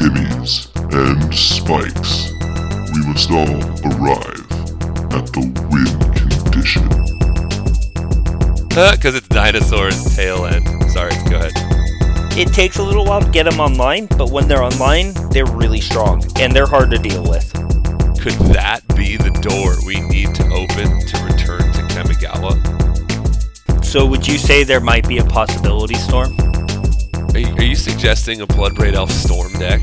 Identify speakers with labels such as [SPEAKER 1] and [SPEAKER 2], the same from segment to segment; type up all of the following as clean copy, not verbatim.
[SPEAKER 1] Emmys and Spikes, we must all arrive at the win condition.
[SPEAKER 2] Because it's dinosaurs tail end. Sorry, go ahead.
[SPEAKER 3] It takes a little while to get them online, but when they're online, they're really strong, and they're hard to deal with.
[SPEAKER 2] Could that be the door we need to open to return to Kamigawa?
[SPEAKER 3] So would you say there might be a possibility, Storm?
[SPEAKER 2] Are you suggesting a Bloodbraid Elf Storm deck?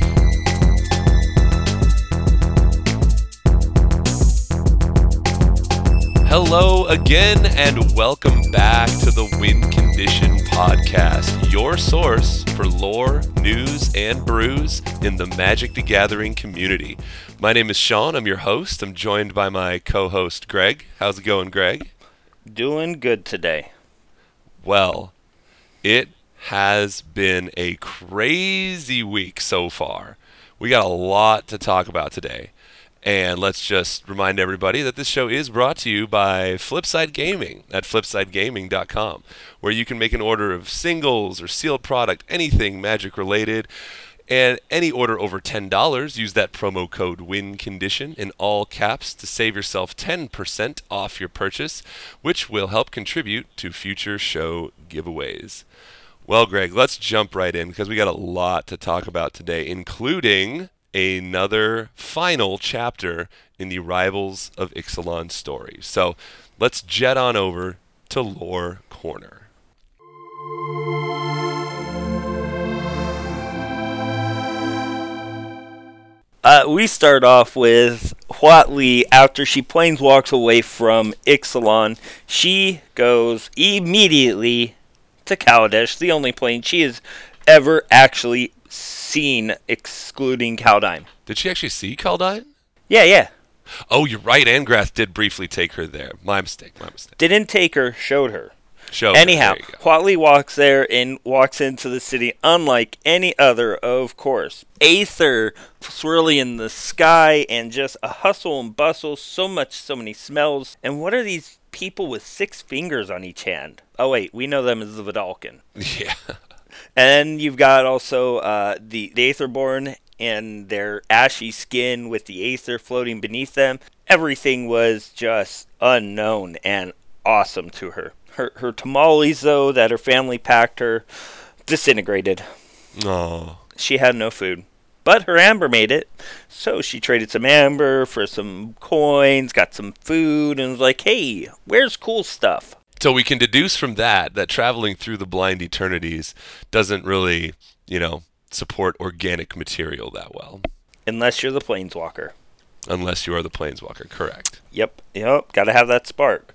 [SPEAKER 2] Hello again, and welcome back to the Win Condition Podcast, your source for lore, news, and brews in the Magic the Gathering community. My name is Sean, I'm your host. I'm joined by my co-host, Greg. How's it going, Greg?
[SPEAKER 3] Doing good today.
[SPEAKER 2] Well, it has been a crazy week so far. We got a lot to talk about today. And let's just remind everybody that this show is brought to you by Flipside Gaming at flipsidegaming.com, where you can make an order of singles or sealed product, anything Magic related. And any order over $10, use that promo code WINCONDITION in all caps to save yourself 10% off your purchase, which will help contribute to future show giveaways. Well, Greg, let's jump right in because we got a lot to talk about today, including another final chapter in the Rivals of Ixalan story. So let's jet on over to Lore Corner.
[SPEAKER 3] We start off with Huatli. After she planeswalks away from Ixalan, she goes immediately to Kaladesh, the only plane she has ever actually seen, excluding Kaldheim.
[SPEAKER 2] Did she actually see Kaldheim?
[SPEAKER 3] Yeah.
[SPEAKER 2] Oh, you're right. Angrath did briefly take her there. My mistake.
[SPEAKER 3] Didn't take her, showed her.
[SPEAKER 2] Anyhow,
[SPEAKER 3] Huatli walks there and walks into the city unlike any other, of course. Aether swirling in the sky and just a hustle and bustle, so many smells. And what are these people with 6 fingers on each hand? Oh wait, we know them as the Vidalcan.
[SPEAKER 2] Yeah.
[SPEAKER 3] And you've got also the Aetherborn and their ashy skin with the Aether floating beneath them. Everything was just unknown and awesome to her. Her tamales, though, that her family packed her, disintegrated.
[SPEAKER 2] Oh.
[SPEAKER 3] She had no food. But her amber made it, so she traded some amber for some coins, got some food, and was like, hey, where's cool stuff?
[SPEAKER 2] So we can deduce from that traveling through the blind eternities doesn't really, support organic material that well.
[SPEAKER 3] Unless you're the planeswalker.
[SPEAKER 2] Unless you are the planeswalker, correct.
[SPEAKER 3] Yep, gotta have that spark.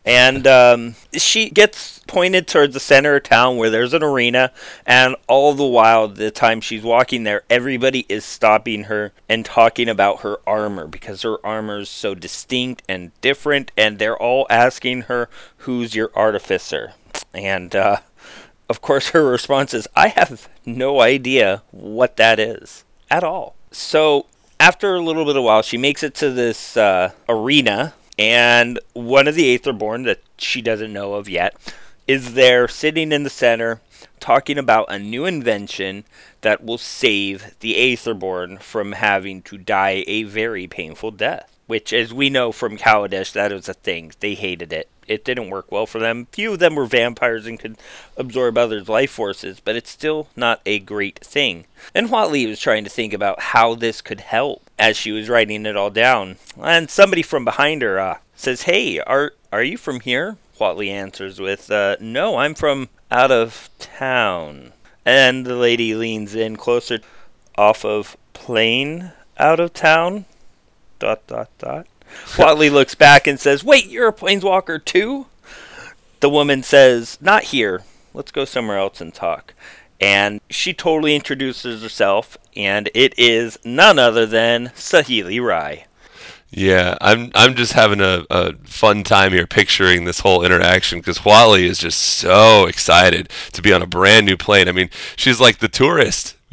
[SPEAKER 3] And she gets pointed towards the center of town where there's an arena, and all the while, the time she's walking there, everybody is stopping her and talking about her armor, because her armor is so distinct and different, and they're all asking her, who's your artificer? And, of course, her response is, I have no idea what that is at all. So, after a little bit of a while, she makes it to this arena, and one of the Aetherborn that she doesn't know of yet is there sitting in the center talking about a new invention that will save the Aetherborn from having to die a very painful death. Which, as we know from Kaladesh, that was a thing. They hated it. It didn't work well for them. Few of them were vampires and could absorb others' life forces, but it's still not a great thing. And Huatli was trying to think about how this could help as she was writing it all down. And somebody from behind her says, hey, are you from here? Huatli answers with, no, I'm from out of town. And the lady leans in closer, off of plane out of town? ... Huatli looks back and says, wait, you're a planeswalker too? The woman says, not here. Let's go somewhere else and talk. And she totally introduces herself, and it is none other than Saheeli Rai.
[SPEAKER 2] Yeah, I'm just having a fun time here picturing this whole interaction because Huatli is just so excited to be on a brand new plane. I mean, she's like the tourist,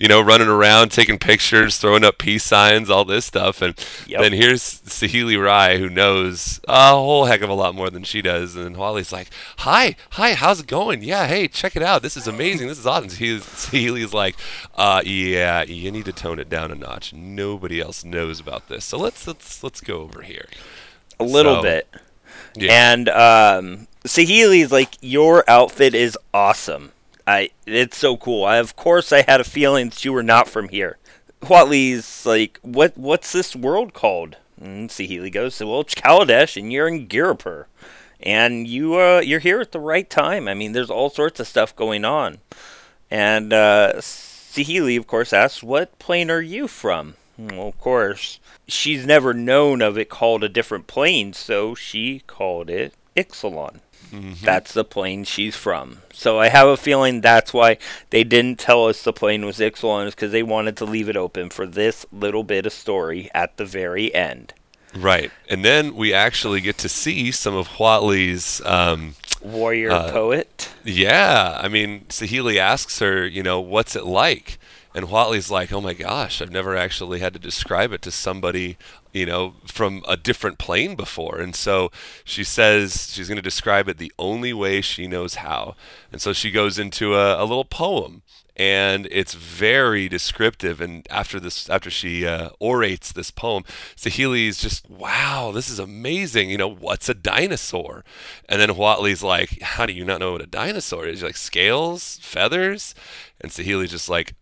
[SPEAKER 2] running around, taking pictures, throwing up peace signs, all this stuff. And
[SPEAKER 3] Yep.
[SPEAKER 2] then here's Saheeli Rai, who knows a whole heck of a lot more than she does. And Huali's like, hi, how's it going? Yeah, hey, check it out. This is amazing. This is awesome. Saheeli's like, yeah, you need to tone it down a notch. Nobody else knows about this. So let's go over here.
[SPEAKER 3] A little
[SPEAKER 2] So,
[SPEAKER 3] bit.
[SPEAKER 2] Yeah.
[SPEAKER 3] And Saheeli's like, your outfit is awesome. It's so cool. Of course, I had a feeling that you were not from here. Huatli's like, what's this world called? And Saheeli goes, well, it's Kaladesh, and you're in Girapur. And you're here at the right time. I mean, there's all sorts of stuff going on. And Saheeli, of course, asks, what plane are you from? Well, of course, she's never known of it called a different plane, so she called it Ixalan. That's the plane she's from. So I have a feeling that's why they didn't tell us the plane was Ixalan, is because they wanted to leave it open for this little bit of story at the very end.
[SPEAKER 2] Right. And then we actually get to see some of Huatli's
[SPEAKER 3] Warrior poet.
[SPEAKER 2] yeah, I mean, Saheeli asks her, what's it like? And Huatli's like, oh my gosh, I've never actually had to describe it to somebody, from a different plane before. And so she says she's going to describe it the only way she knows how. And so she goes into a little poem. And it's very descriptive. And after she orates this poem, Saheeli's just, wow, this is amazing. What's a dinosaur? And then Huatli's like, how do you not know what a dinosaur is? You're like, scales, feathers? And Saheeli's just like,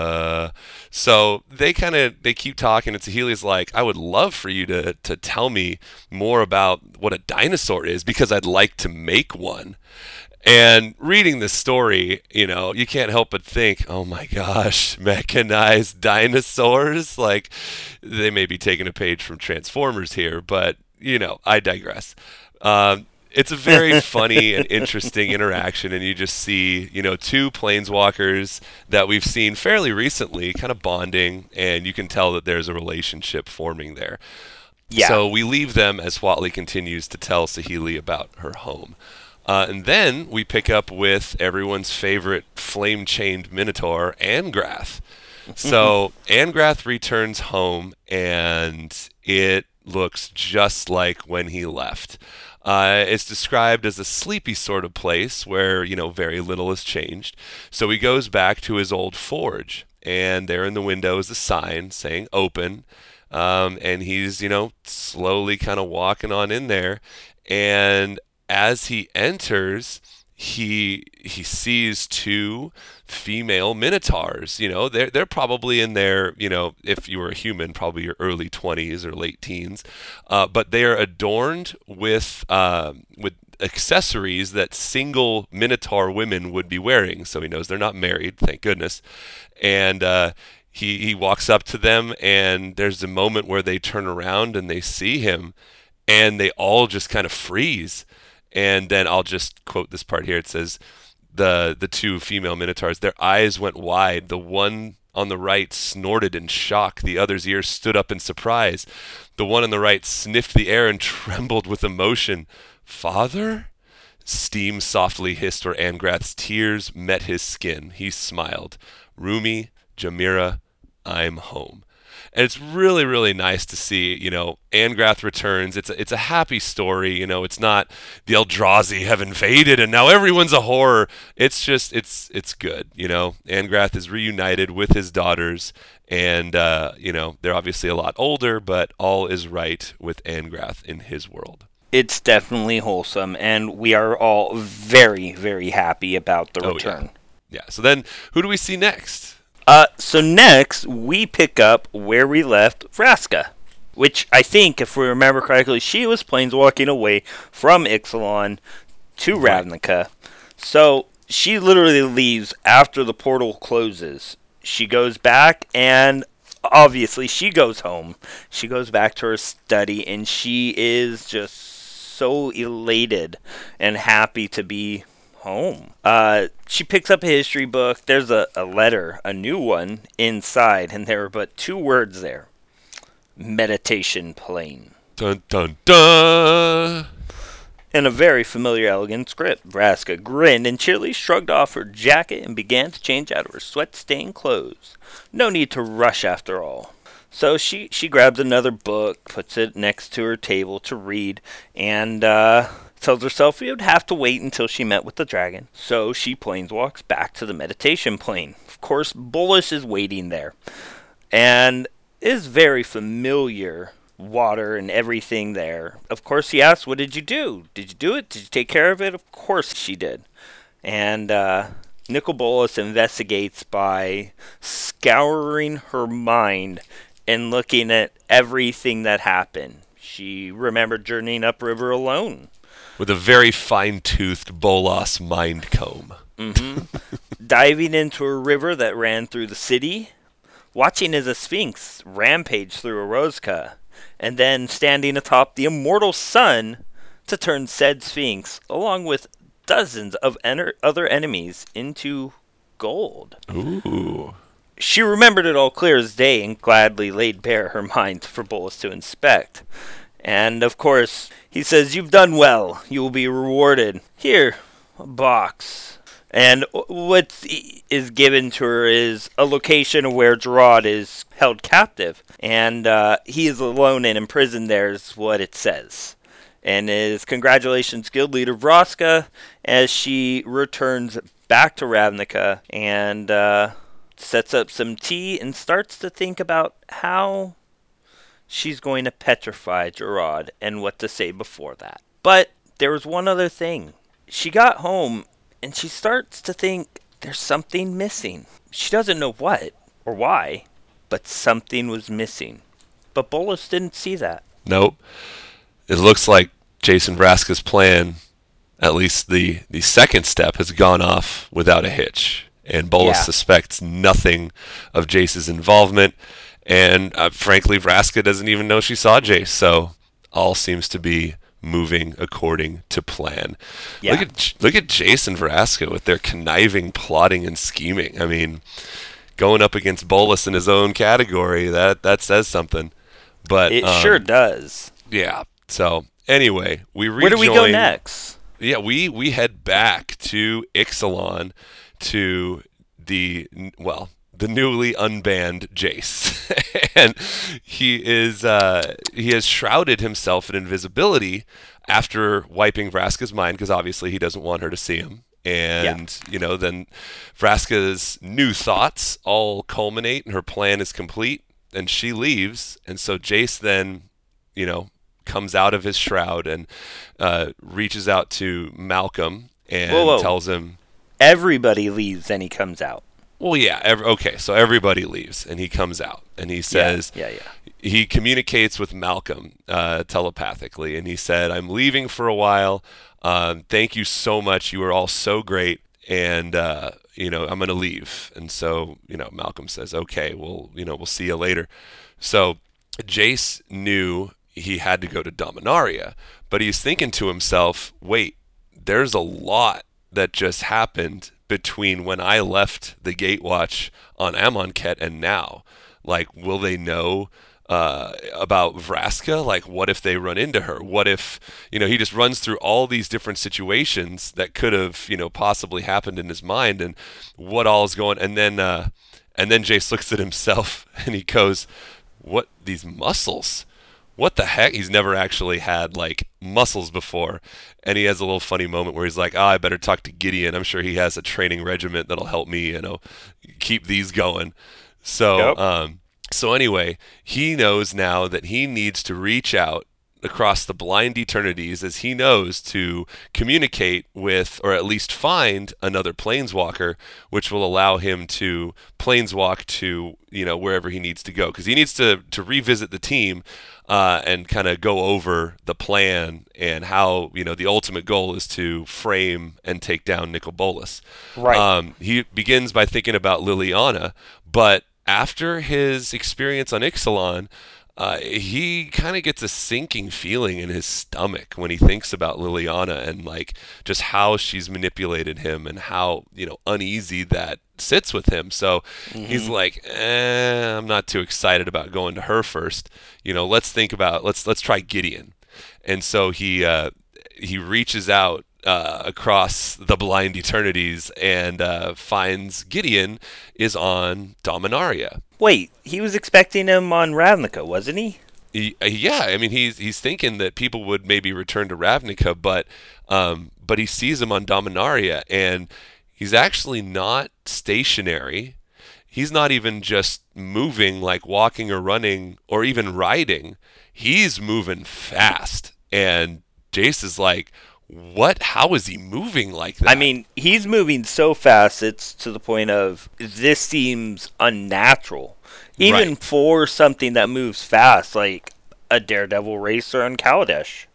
[SPEAKER 2] So they keep talking, and Saheeli's like, I would love for you to tell me more about what a dinosaur is, because I'd like to make one. And reading this story, you can't help but think, oh my gosh, mechanized dinosaurs? Like, they may be taking a page from Transformers here, but, I digress. It's a very funny and interesting interaction, and you just see, two planeswalkers that we've seen fairly recently kind of bonding, and you can tell that there's a relationship forming there.
[SPEAKER 3] Yeah.
[SPEAKER 2] So we leave them as Huatli continues to tell Saheeli about her home. And then we pick up with everyone's favorite flame-chained Minotaur, Angrath. So Angrath returns home, and it looks just like when he left. It's described as a sleepy sort of place where, very little has changed. So he goes back to his old forge, and there in the window is a sign saying open. And he's, slowly kind of walking on in there. And as he enters, he sees two female minotaurs. They're probably in their, if you were a human, probably your early 20s or late teens, but they are adorned with accessories that single minotaur women would be wearing. So he knows they're not married, thank goodness. And he walks up to them, and there's a moment where they turn around and they see him, and they all just kind of freeze. And then I'll just quote this part here. It says, the two female minotaurs, their eyes went wide. The one on the right snorted in shock. The other's ears stood up in surprise. The one on the right sniffed the air and trembled with emotion. Father? Steam softly hissed where Angrath's tears met his skin. He smiled. Rumi, Jamira, I'm home. And it's really, really nice to see, Angrath returns. It's a happy story. It's not the Eldrazi have invaded and now everyone's a horror. It's just, it's good. Angrath is reunited with his daughters, and, they're obviously a lot older, but all is right with Angrath in his world.
[SPEAKER 3] It's definitely wholesome, and we are all very, very happy about the return.
[SPEAKER 2] Yeah. So then, who do we see next?
[SPEAKER 3] So next, we pick up where we left Vraska, which I think, if we remember correctly, she was planeswalking away from Ixalan to Ravnica. So she literally leaves after the portal closes. She goes back, and obviously she goes home. She goes back to her study, and she is just so elated and happy to be home. She picks up a history book. There's a letter, a new one, inside, and there are but two words there. Meditation plane.
[SPEAKER 2] Dun, dun, dun!
[SPEAKER 3] In a very familiar, elegant script, Vraska grinned and cheerily shrugged off her jacket and began to change out of her sweat-stained clothes. No need to rush after all. So she grabs another book, puts it next to her table to read, and tells herself it would have to wait until she met with the dragon. So she planeswalks back to the meditation plane. Of course, Bolas is waiting there, and is very familiar water and everything there. Of course, he asks, "What did you do? Did you do it? Did you take care of it?" Of course she did. And Nicol Bolas investigates by scouring her mind and looking at everything that happened. She remembered journeying upriver alone.
[SPEAKER 2] With a very fine-toothed Bolas mind comb.
[SPEAKER 3] Diving into a river that ran through the city. Watching as a sphinx rampage through Eroska. And then standing atop the immortal sun to turn said sphinx, along with dozens of other enemies, into gold.
[SPEAKER 2] Ooh.
[SPEAKER 3] She remembered it all clear as day and gladly laid bare her mind for Bolas to inspect. And, of course, he says, "You've done well. You will be rewarded. Here, a box." And what is given to her is a location where Gerard is held captive. And he is alone and imprisoned there is what it says. And is congratulations, guild leader Vraska, as she returns back to Ravnica and sets up some tea and starts to think about how she's going to petrify Gerard and what to say before that. But there was one other thing. She got home and she starts to think there's something missing. She doesn't know what or why, but something was missing. But Bolas didn't see that.
[SPEAKER 2] Nope. It looks like Jason Vraska's plan, at least the second step, has gone off without a hitch. And Bolas suspects nothing of Jace's involvement. And frankly, Vraska doesn't even know she saw Jace. So all seems to be moving according to plan.
[SPEAKER 3] Yeah.
[SPEAKER 2] Look at Jace and Vraska with their conniving, plotting, and scheming. I mean, going up against Bolas in his own category, that says something. But
[SPEAKER 3] it sure does.
[SPEAKER 2] Yeah. So anyway, we rejoin.
[SPEAKER 3] Where do we go next?
[SPEAKER 2] Yeah, we head back to Ixalan to the newly unbanned Jace. And he has shrouded himself in invisibility after wiping Vraska's mind, because obviously he doesn't want her to see him. And, then Vraska's new thoughts all culminate and her plan is complete and she leaves. And so Jace then, comes out of his shroud and reaches out to Malcolm and tells him...
[SPEAKER 3] Everybody leaves and he comes out.
[SPEAKER 2] Well, yeah. Okay, so everybody leaves and he comes out and he says...
[SPEAKER 3] Yeah.
[SPEAKER 2] He communicates with Malcolm telepathically and he said, "I'm leaving for a while. Thank you so much. You were all so great. And, I'm going to leave." And so, Malcolm says, "Okay, we'll see you later." So Jace knew he had to go to Dominaria, but he's thinking to himself, wait, there's a lot that just happened between when I left the Gatewatch on Amonkhet and now. Like, will they know about Vraska? Like, what if they run into her? What if, he just runs through all these different situations that could have, possibly happened in his mind, and what all is going, and then Jace looks at himself and he goes, "What, these muscles? What the heck?" He's never actually had muscles before. And he has a little funny moment where he's like, I better talk to Gideon. I'm sure he has a training regiment that'll help me, keep these going. So, So anyway, he knows now that he needs to reach out across the blind eternities, as he knows, to communicate with, or at least find, another planeswalker, which will allow him to planeswalk to, wherever he needs to go. Because he needs to revisit the team and kind of go over the plan and how, the ultimate goal is to frame and take down Nicol Bolas.
[SPEAKER 3] Right.
[SPEAKER 2] He begins by thinking about Liliana, but after his experience on Ixalan, he kind of gets a sinking feeling in his stomach when he thinks about Liliana and just how she's manipulated him and how uneasy that sits with him. So he's like, I'm not too excited about going to her first. Let's think about let's try Gideon. And so he he reaches out across the blind eternities and finds Gideon is on Dominaria.
[SPEAKER 3] Wait, he was expecting him on Ravnica, wasn't he?
[SPEAKER 2] Yeah, I mean he's thinking that people would maybe return to Ravnica, but he sees him on Dominaria, and he's actually not stationary. He's not even just moving like walking or running or even riding. He's moving fast, and Jace is like, "What? How is he moving like that?"
[SPEAKER 3] I mean, he's moving so fast, it's to the point of this seems unnatural. Even
[SPEAKER 2] Right.
[SPEAKER 3] for something that moves fast, like a Daredevil racer on Kaladesh.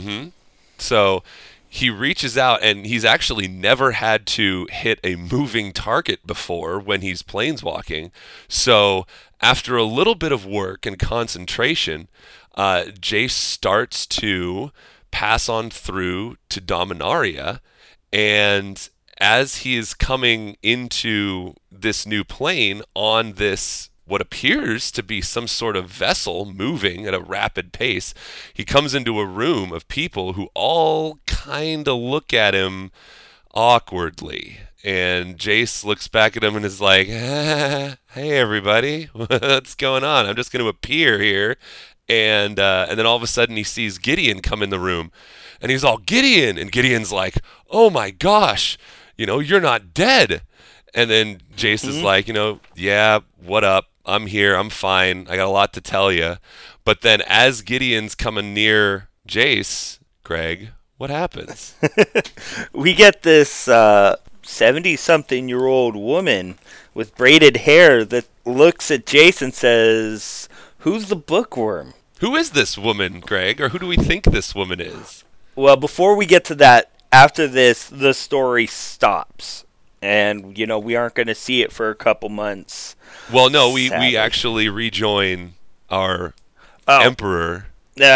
[SPEAKER 2] So he reaches out, and he's actually never had to hit a moving target before when he's planeswalking. So after a little bit of work and concentration, Jace starts to pass on through to Dominaria, and as he is coming into this new plane on this what appears to be some sort of vessel moving at a rapid pace, he comes into a room of people who all kind of look at him awkwardly. And Jace looks back at him and is like, "Hey, everybody, what's going on? I'm just going to appear here." And then all of a sudden he sees Gideon come in the room, and he's all, "Gideon!" And Gideon's like, "Oh my gosh, you're not dead." And then Jace is like, "Yeah, what up? I'm here. I'm fine. I got a lot to tell you." But then as Gideon's coming near Jace, Greg, what happens?
[SPEAKER 3] We get this 70-something-year-old woman with braided hair that looks at Jace and says, "Who's the bookworm?"
[SPEAKER 2] Who is this woman, Greg? Or who do we think this woman is?
[SPEAKER 3] Well, before we get to that, after this, the story stops. And, we aren't going to see it for a couple months.
[SPEAKER 2] Well, no, we
[SPEAKER 3] Sadly.
[SPEAKER 2] actually rejoin our
[SPEAKER 3] Oh.
[SPEAKER 2] emperor.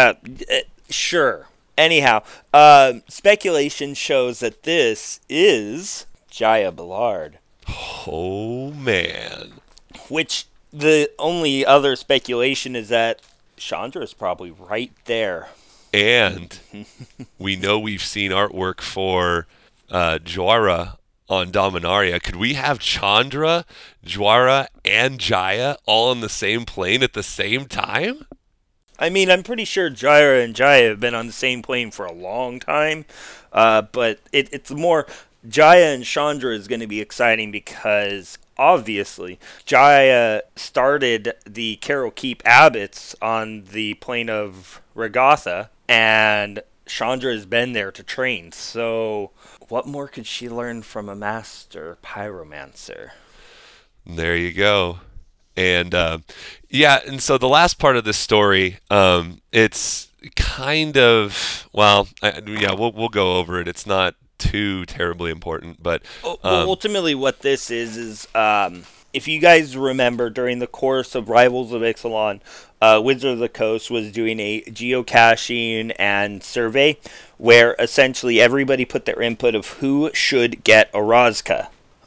[SPEAKER 3] Sure. Anyhow, speculation shows that this is Jaya Ballard.
[SPEAKER 2] Oh, man.
[SPEAKER 3] Which the only other speculation is that Chandra is probably right there.
[SPEAKER 2] And we know we've seen artwork for Jwara on Dominaria. Could we have Chandra, Jwara, and Jaya all on the same plane at the same time?
[SPEAKER 3] I mean, I'm pretty sure Jaya and Jaya have been on the same plane for a long time, but it's more Jaya and Chandra is going to be exciting because obviously Jaya started the Carol Keep Abbots on the plane of Regatha, and Chandra has been there to train. So, what more could she learn from a master pyromancer?
[SPEAKER 2] There you go. And and so the last part of this story, it's kind of we'll go over it. It's not too terribly important, but
[SPEAKER 3] Well, ultimately, what this is if you guys remember, during the course of Rivals of Ixalan, Wizard of the Coast was doing a geocaching and survey where essentially everybody put their input of who should get a Rozka.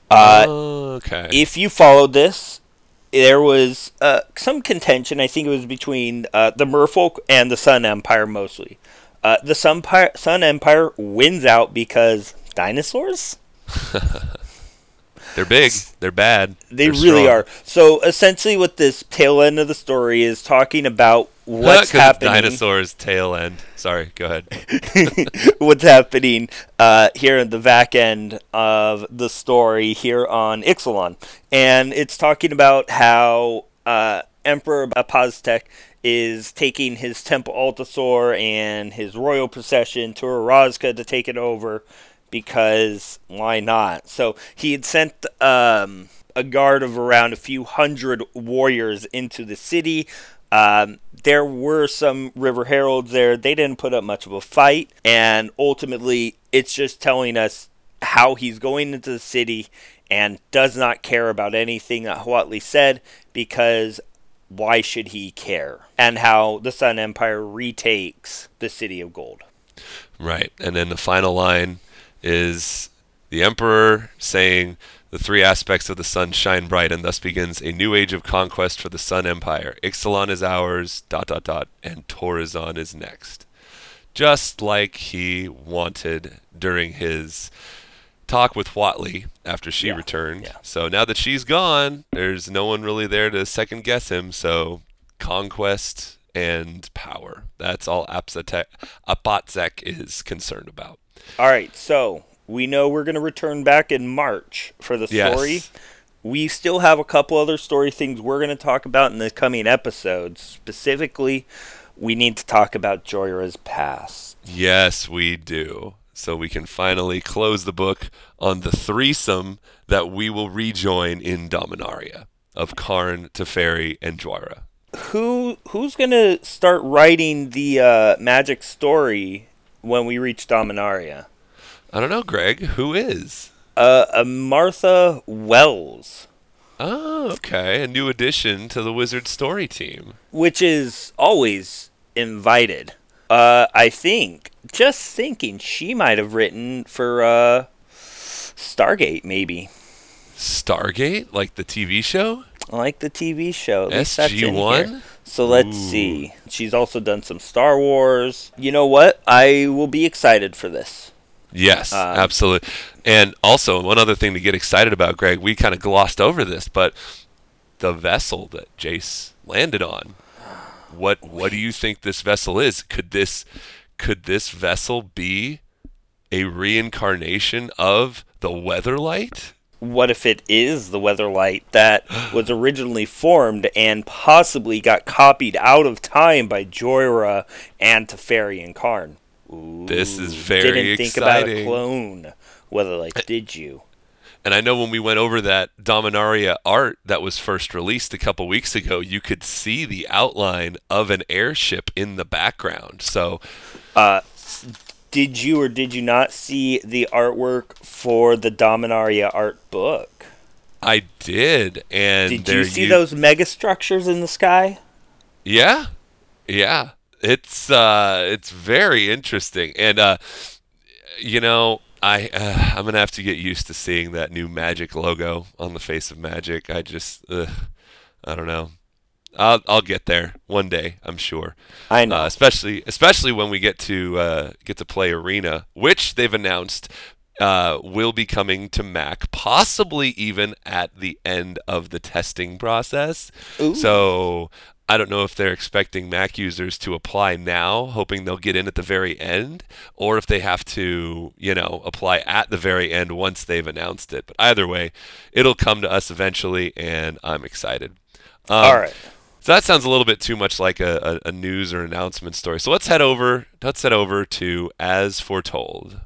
[SPEAKER 2] okay.
[SPEAKER 3] If you followed this, there was some contention. I think it was between the Merfolk and the Sun Empire mostly. The Sun Empire wins out because dinosaurs?
[SPEAKER 2] They're big. They're bad.
[SPEAKER 3] They
[SPEAKER 2] They're
[SPEAKER 3] really
[SPEAKER 2] strong.
[SPEAKER 3] are. So essentially what this tail end of the story is talking about what's
[SPEAKER 2] 'Cause it's
[SPEAKER 3] happening.
[SPEAKER 2] Dinosaurs tail end. Sorry, go ahead.
[SPEAKER 3] What's happening here at the back end of the story here on Ixalan. And it's talking about how Emperor Apaztec is taking his Temple Altasaur and his royal procession to Orazka to take it over because why not? So he had sent a guard of around a few hundred warriors into the city. There were some River Heralds there. They didn't put up much of a fight. And ultimately, it's just telling us how he's going into the city and does not care about anything that Huatli said because why should he care? And how the Sun Empire retakes the City of Gold.
[SPEAKER 2] Right. And then the final line is the Emperor saying, "The three aspects of the sun shine bright, and thus begins a new age of conquest for the Sun Empire. Ixalan is ours, ... and Torazon is next." just like he wanted during his talk with Watley after she returned.
[SPEAKER 3] Yeah.
[SPEAKER 2] So now that she's gone, there's no one really there to second guess him. So conquest and power. That's all Apatzek is concerned about.
[SPEAKER 3] All right, so we know we're going to return back in March for the story.
[SPEAKER 2] Yes.
[SPEAKER 3] We still have a couple other story things we're going to talk about in the coming episodes. Specifically, we need to talk about Joyra's past.
[SPEAKER 2] Yes, we do. So we can finally close the book on the threesome that we will rejoin in Dominaria of Karn, Teferi, and Joyra.
[SPEAKER 3] Who's going to start writing the magic story when we reach Dominaria?
[SPEAKER 2] I don't know, Greg. Who is?
[SPEAKER 3] Martha Wells.
[SPEAKER 2] Oh, okay. A new addition to the Wizard story team.
[SPEAKER 3] Which is always invited. I think, just thinking, she might have written for Stargate, maybe.
[SPEAKER 2] Stargate? Like the TV show?
[SPEAKER 3] Like the TV show. At least that's in
[SPEAKER 2] SG-1?
[SPEAKER 3] here. So let's see. She's also done some Star Wars. You know what? I will be excited for this.
[SPEAKER 2] Yes, absolutely. And also, one other thing to get excited about, Greg, we kind of glossed over this, but the vessel that Jace landed on, what do you think this vessel is? Could this vessel be a reincarnation of the Weatherlight?
[SPEAKER 3] What if it is the Weatherlight that was originally formed and possibly got copied out of time by Joyra and Teferi and Karn? Ooh,
[SPEAKER 2] this is very
[SPEAKER 3] didn't think
[SPEAKER 2] exciting.
[SPEAKER 3] about a clone. Weatherlight, did you?
[SPEAKER 2] And I know when we went over that Dominaria art that was first released a couple weeks ago, you could see the outline of an airship in the background. So,
[SPEAKER 3] did you or did you not see the artwork for the Dominaria art book?
[SPEAKER 2] I did. And
[SPEAKER 3] did you see those mega structures in the sky?
[SPEAKER 2] Yeah. Yeah. It's very interesting. And I'm gonna have to get used to seeing that new Magic logo on the face of Magic. I don't know. I'll get there one day, I'm sure.
[SPEAKER 3] I know,
[SPEAKER 2] especially when we get to play Arena, which they've announced will be coming to Mac, possibly even at the end of the testing process.
[SPEAKER 3] Ooh.
[SPEAKER 2] So I don't know if they're expecting Mac users to apply now, hoping they'll get in at the very end, or if they have to, apply at the very end once they've announced it. But either way, it'll come to us eventually, and I'm excited.
[SPEAKER 3] All right.
[SPEAKER 2] So that sounds a little bit too much like a news or announcement story. So let's head over to As Foretold.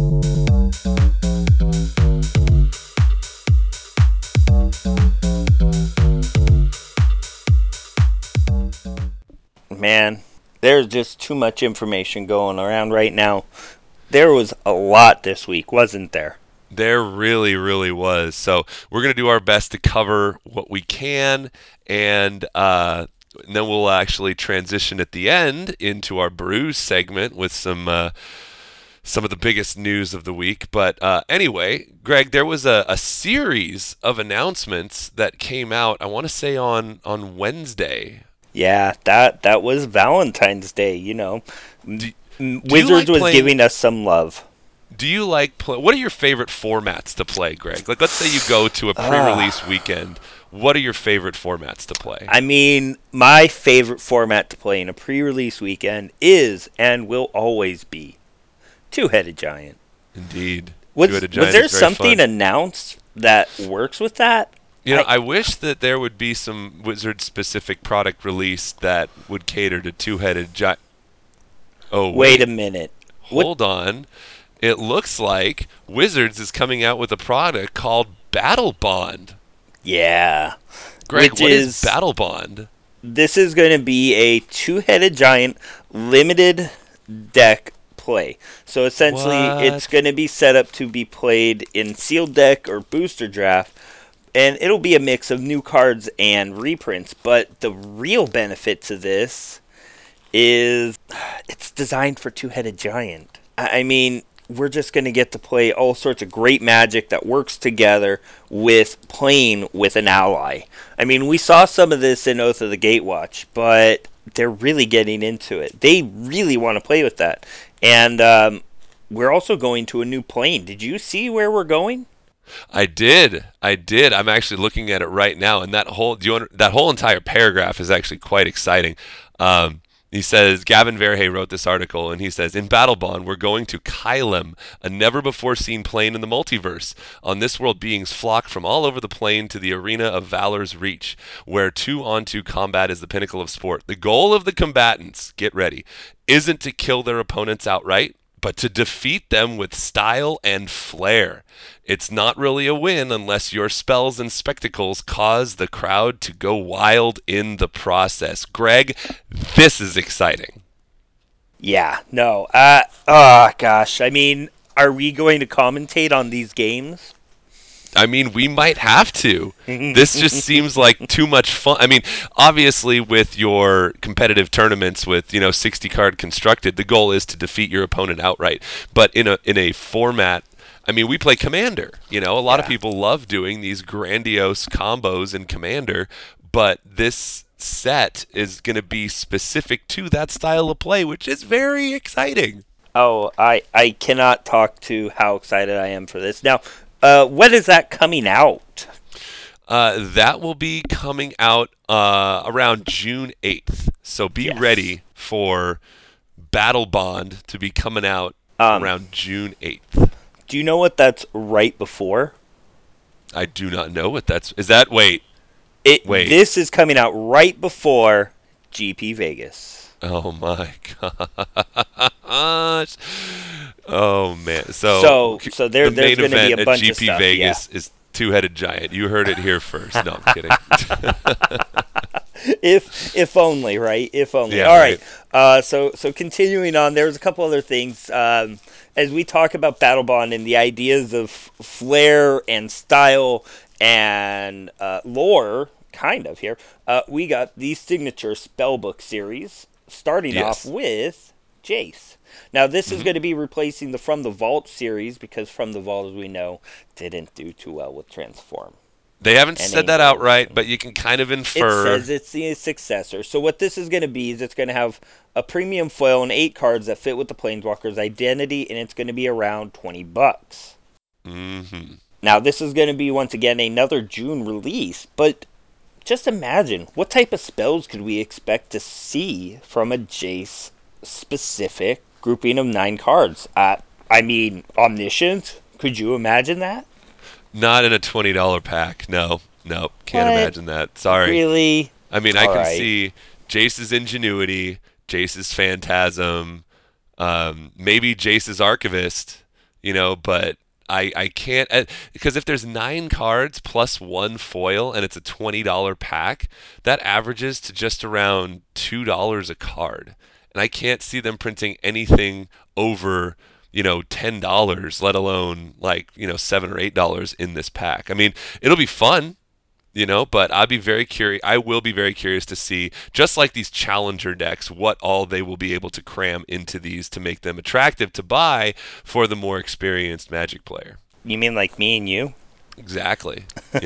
[SPEAKER 3] Man, there's just too much information going around right now. There was a lot this week, wasn't there?
[SPEAKER 2] There really, really was. So we're going to do our best to cover what we can, and then we'll actually transition at the end into our Brews segment with some of the biggest news of the week. But anyway, Greg, there was a series of announcements that came out, I want to say on Wednesday.
[SPEAKER 3] Yeah, that was Valentine's Day, Wizards was
[SPEAKER 2] playing,
[SPEAKER 3] giving us some love.
[SPEAKER 2] Do you like what are your favorite formats to play, Greg? Like, let's say you go to a pre-release weekend. What are your favorite formats to play?
[SPEAKER 3] I mean, my favorite format to play in a pre-release weekend is and will always be Two-Headed Giant.
[SPEAKER 2] Indeed.
[SPEAKER 3] Was there something announced that works with that?
[SPEAKER 2] I wish that there would be some Wizard-specific product release that would cater to Two-Headed Giant. Oh,
[SPEAKER 3] wait a minute.
[SPEAKER 2] Hold on. It looks like Wizards is coming out with a product called Battle Bond.
[SPEAKER 3] Yeah.
[SPEAKER 2] Greg, what is Battle Bond?
[SPEAKER 3] This is going to be a Two-Headed Giant limited deck play. So essentially, it's going to be set up to be played in sealed deck or booster draft. And it'll be a mix of new cards and reprints. But the real benefit to this is it's designed for Two-Headed Giant. I mean, we're just going to get to play all sorts of great Magic that works together with playing with an ally. I mean, we saw some of this in Oath of the Gatewatch, but they're really getting into it. They really want to play with that. And we're also going to a new plane. Did you see where we're going?
[SPEAKER 2] I did. I'm actually looking at it right now, and that whole entire paragraph is actually quite exciting. He says, Gavin Verhey wrote this article, and he says, in Battlebond, we're going to Kylem, a never-before-seen plane in the multiverse. On this world, beings flock from all over the plane to the arena of Valor's Reach, where two-on-two combat is the pinnacle of sport. The goal of the combatants, get ready, isn't to kill their opponents outright, but to defeat them with style and flair. It's not really a win unless your spells and spectacles cause the crowd to go wild in the process. Greg, this is exciting.
[SPEAKER 3] Yeah, no. Oh, gosh. I mean, are we going to commentate on these games?
[SPEAKER 2] I mean, we might have to. This just seems like too much fun. I mean, obviously, with your competitive tournaments with 60 card constructed, the goal is to defeat your opponent outright. But in a format, I mean, we play Commander. A lot of people love doing these grandiose combos in Commander, but this set is going to be specific to that style of play, which is very exciting.
[SPEAKER 3] Oh, I cannot talk to how excited I am for this. Now, when is that coming out?
[SPEAKER 2] That will be coming out around June 8th. So be ready for Battlebond to be coming out around June 8th.
[SPEAKER 3] Do you know what that's right before?
[SPEAKER 2] I do not know what that's... Is that... Wait.
[SPEAKER 3] This is coming out right before GP Vegas.
[SPEAKER 2] Oh, my gosh. Oh, man. So
[SPEAKER 3] there's going to be a bunch
[SPEAKER 2] GP
[SPEAKER 3] of stuff.
[SPEAKER 2] Vegas is Two-Headed Giant. You heard it here first. No, I'm kidding.
[SPEAKER 3] If only, right? If only.
[SPEAKER 2] Yeah,
[SPEAKER 3] all right. So continuing on, there's a couple other things. As we talk about Battlebond and the ideas of flair and style and lore, kind of here, we got the signature spellbook series starting off with Jace. Now, this is going to be replacing the From the Vault series because From the Vault, as we know, didn't do too well with Transform.
[SPEAKER 2] They haven't said that outright, but you can kind of infer.
[SPEAKER 3] It says it's the successor. So what this is going to be is it's going to have a premium foil and 8 cards that fit with the Planeswalker's identity, and it's going to be around $20.
[SPEAKER 2] Mm-hmm.
[SPEAKER 3] Now, this is going to be, once again, another June release, but just imagine, what type of spells could we expect to see from a Jace-specific grouping of 9 cards? I mean, Omniscient? Could you imagine that?
[SPEAKER 2] Not in a $20 pack. No, can't imagine that. Sorry.
[SPEAKER 3] Really?
[SPEAKER 2] I mean, I can see Jace's Ingenuity, Jace's Phantasm, maybe Jace's Archivist, but I can't, because if there's 9 cards plus 1 foil and it's a $20 pack, that averages to just around $2 a card. And I can't see them printing anything over $10, let alone $7 or $8 in this pack. I mean, it'll be fun, but I will be very curious to see, just like these challenger decks, what all they will be able to cram into these to make them attractive to buy for the more experienced Magic player.
[SPEAKER 3] You mean like me and you?
[SPEAKER 2] Exactly.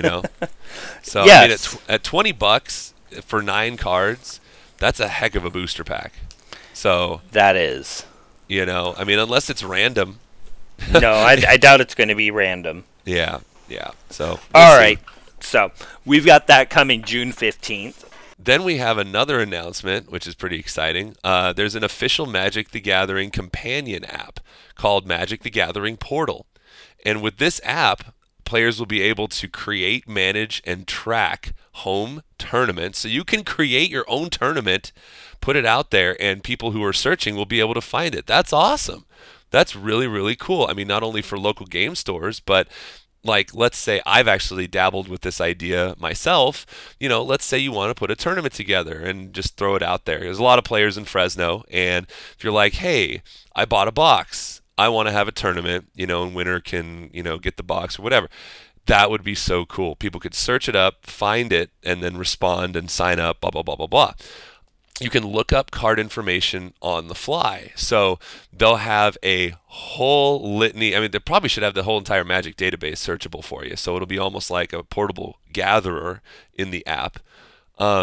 [SPEAKER 2] So
[SPEAKER 3] yes.
[SPEAKER 2] I mean, at $20 for 9 cards, that's a heck of a booster pack. So
[SPEAKER 3] that is.
[SPEAKER 2] I mean, unless it's random.
[SPEAKER 3] No, I doubt it's going to be random.
[SPEAKER 2] Yeah. So
[SPEAKER 3] all right. So we've got that coming June 15th.
[SPEAKER 2] Then we have another announcement, which is pretty exciting. There's an official Magic the Gathering companion app called Magic the Gathering Portal. And with this app, players will be able to create, manage, and track home tournaments. So you can create your own tournament, put it out there, and people who are searching will be able to find it. That's awesome. That's really, really cool. I mean, not only for local game stores, but let's say I've actually dabbled with this idea myself. Let's say you want to put a tournament together and just throw it out there. There's a lot of players in Fresno, and if you're like, hey, I bought a box, I want to have a tournament, and winner can, get the box or whatever. That would be so cool. People could search it up, find it, and then respond and sign up, blah, blah, blah, blah, blah. You can look up card information on the fly. So they'll have a whole litany. I mean, they probably should have the whole entire Magic database searchable for you. So it'll be almost like a portable gatherer in the app.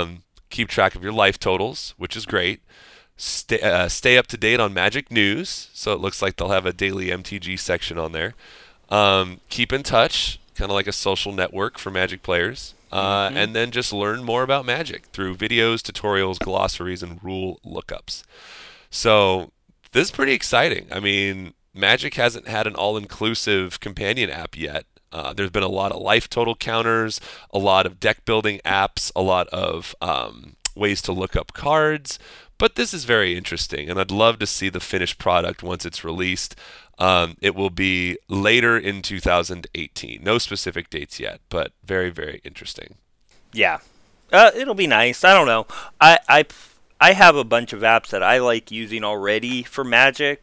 [SPEAKER 2] keep track of your life totals, which is great. Stay up to date on Magic news, so it looks like they'll have a daily MTG section on there. Keep in touch, kind of like a social network for Magic players. And then just learn more about Magic through videos, tutorials, glossaries, and rule lookups. So this is pretty exciting. I mean, Magic hasn't had an all-inclusive companion app yet. There's been a lot of life total counters, a lot of deck building apps, a lot of ways to look up cards. But this is very interesting, and I'd love to see the finished product once it's released. It will be later in 2018. No specific dates yet, but very, very interesting.
[SPEAKER 3] Yeah. It'll be nice. I don't know. I have a bunch of apps that I like using already for Magic.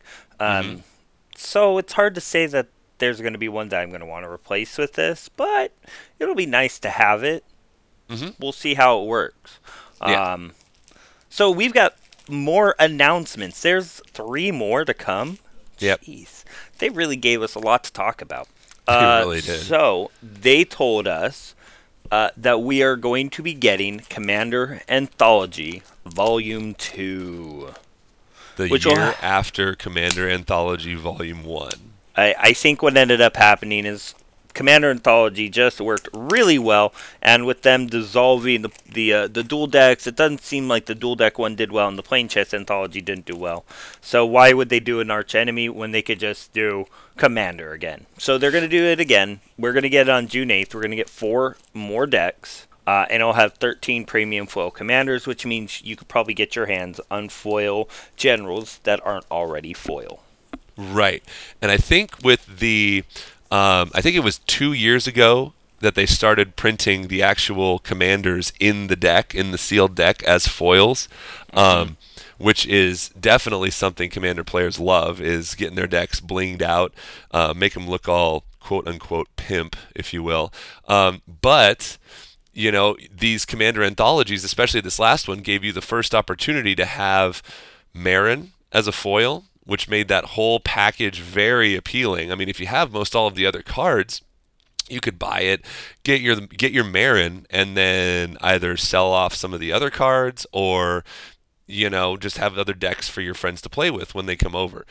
[SPEAKER 3] So it's hard to say that there's going to be one that I'm going to want to replace with this, but it'll be nice to have it. We'll see how it works.
[SPEAKER 2] Yeah.
[SPEAKER 3] So we've got more announcements. There's 3 more to come.
[SPEAKER 2] Yep.
[SPEAKER 3] Jeez. They really gave us a lot to talk about.
[SPEAKER 2] They really did.
[SPEAKER 3] So they told us that we are going to be getting Commander Anthology Volume 2.
[SPEAKER 2] The year after Commander Anthology Volume 1.
[SPEAKER 3] I think what ended up happening is Commander Anthology just worked really well, and with them dissolving the dual decks, it doesn't seem like the dual deck one did well, and the Plain Chess Anthology didn't do well. So why would they do an Arch Enemy when they could just do Commander again? So they're going to do it again. We're going to get it on June 8th. We're going to get 4 more decks, and it'll have 13 premium foil commanders, which means you could probably get your hands on foil generals that aren't already foil.
[SPEAKER 2] Right. And I think with the... I think it was 2 years ago that they started printing the actual commanders in the deck, in the sealed deck, as foils, which is definitely something Commander players love, is getting their decks blinged out, make them look all quote-unquote pimp, if you will. But, you know, these Commander anthologies, especially this last one, gave you the first opportunity to have Marin as a foil, which made that whole package very appealing. I mean, if you have most all of the other cards, you could buy it, get your Marin, and then either sell off some of the other cards, or, you know, just have other decks for your friends to play with when they come over.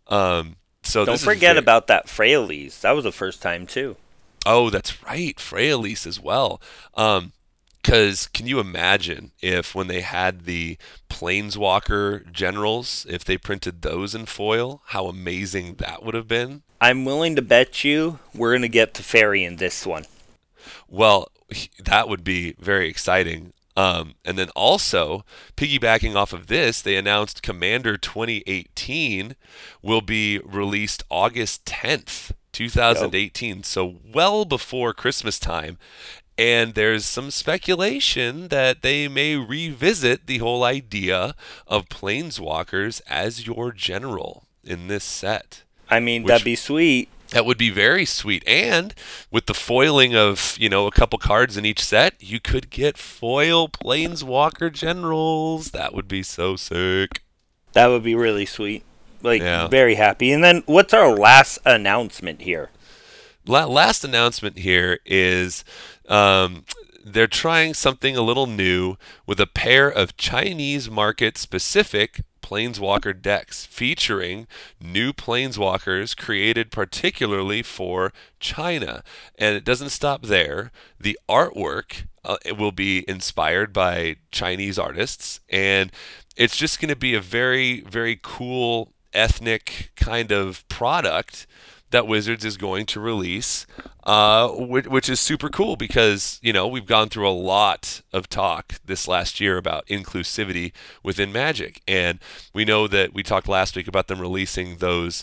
[SPEAKER 2] So
[SPEAKER 3] don't forget about that Freyalise. That was the first time too.
[SPEAKER 2] Oh, that's right, Freyalise as well. Because can you imagine if when they had the Planeswalker generals, if they printed those in foil, how amazing that would have been?
[SPEAKER 3] I'm willing to bet you we're going to get Teferi in this one.
[SPEAKER 2] Well, that would be very exciting. And then also, piggybacking off of this, they announced Commander 2018 will be released August 10th, 2018. So well before Christmas time. And there's some speculation that they may revisit the whole idea of Planeswalkers as your general in this set.
[SPEAKER 3] I mean, that'd be sweet.
[SPEAKER 2] That would be very sweet. And with the foiling of, you know, a couple cards in each set, you could get foil Planeswalker generals. That would be so sick.
[SPEAKER 3] That would be really sweet. Like, very happy. And then what's our last announcement here?
[SPEAKER 2] Last announcement here is they're trying something a little new with a pair of Chinese market-specific Planeswalker decks featuring new Planeswalkers created particularly for China. And it doesn't stop there. The artwork it will be inspired by Chinese artists, and it's just going to be a very, very cool ethnic kind of product that Wizards is going to release, which is super cool because, you know, we've gone through a lot of talk this last year about inclusivity within Magic. And we know that we talked last week about them releasing those